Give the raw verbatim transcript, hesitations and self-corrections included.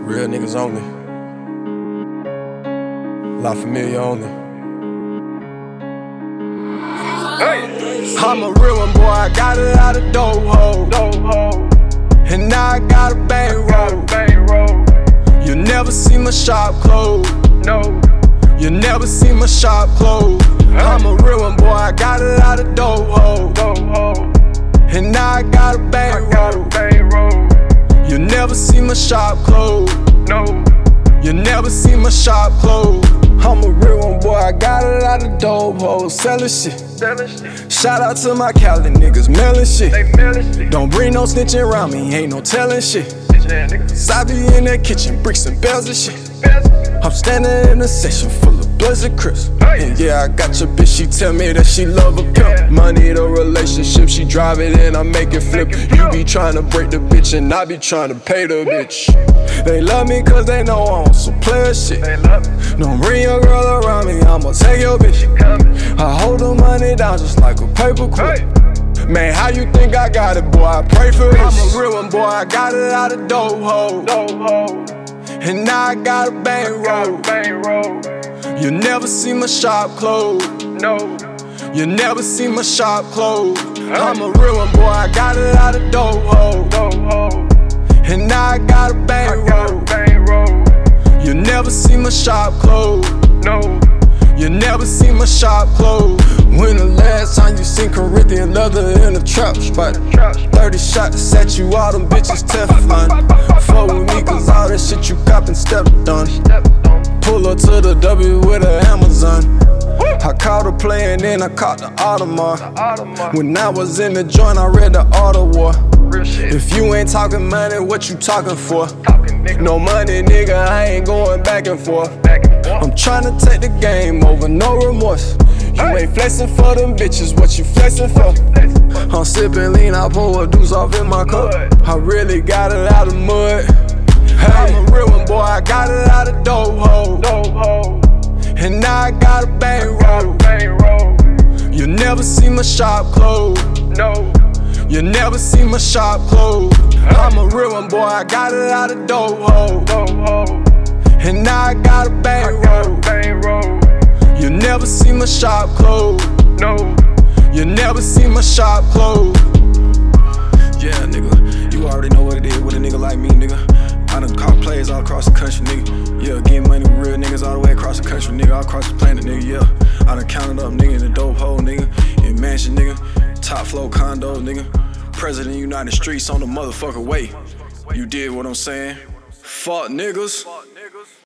Real niggas only. La Familia only. Hey. I'm a real one, boy. I got it out of dope hole. And now I got a bankroll. You never see my shop close. No. You never see my shop close. I'm a real one, boy. I got it out of dope hole. And now I got a bankroll. You never see my shop close. No. You never see my shop close. I'm a real one, boy. I got it out of dope hole. Sellin' shit. Shout out to my Cali niggas, mailin' shit. They mailin' shit. Don't bring no snitching around me, ain't no tellin' shit. Niggas. I be in that kitchen, bricks and bells and shit. I'm standing in a section full of bloods and crips. Hey. And yeah, I got your bitch, she tell me that she love a pimp. Yeah. Money the relationship, she drive it and I make it flip. Make it You flip. be trying to break the bitch and I be trying to pay the bitch. They love me cause they know I'm some player shit. They love me. Don't bring your girl around me, I'ma take your bitch. Coming. I hold the money down just like a paper clip. Hey. Man, how you think I got it, boy? I pray for it. I'm a real one, boy. I got it out of dope hole. No hole. And now I got a bankroll. Bankroll. You never see my shop close. No. You never see my shop close. I'm a real one, boy. I got it out of dope hole. No hole. And now I got a bankroll. Bankroll. You never see my shop close. No. You never see my shop close. When the last time you seen Corinthian leather in a trap spot? thirty shots at you, all them bitches Teflon. Fuck with me cause all that shit you coppin' stepped on. Pull up to the W with a Amazon. I caught a play and then I caught the Audemars. When I was in the joint, I read the Ottawa. If you ain't talking money, what you talking for? No money, nigga, I ain't going back and forth. I'm tryna take the game over, no remorse. You ain't flexing for them bitches, what you flexing for? I'm sipping lean, I pour a deuce off in my cup. I really got it out of mud. Hey, I'm a real one, boy, I got it out of dope hole. And now I got a bankroll. You never see my shop close. No. You never see my shop close. I'm a real one, boy, I got it out of dope hole. And now I got a bankroll. You never see my shop close. No. You never see my shop close. Yeah, nigga, you already know what it is with a nigga like me, nigga. I done caught plays all across the country, nigga. Yeah, getting money with real niggas all the way across the country, nigga. All across the planet, nigga, yeah. I done counted up, nigga, in the dope hole, nigga. In mansion, nigga. Top floor condo, nigga. President United Streets on the motherfucker way. You did what I'm saying? Fuck niggas.